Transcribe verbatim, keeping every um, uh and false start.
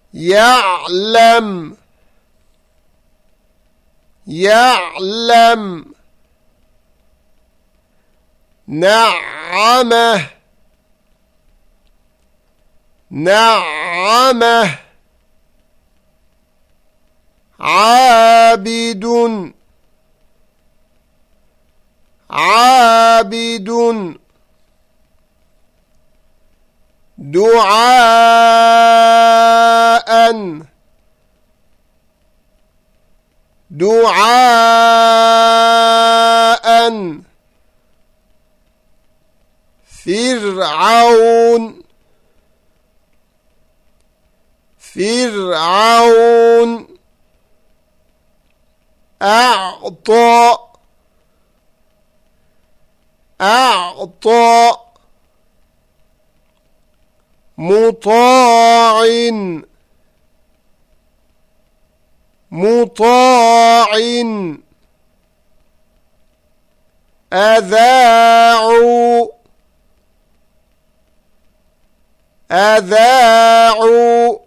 يعلم يعلم نعمه نعمه عابد عابد دعاء دعاء فرعون فرعون أعطى أعطى مطاع مطاع أذاعوا أذاعوا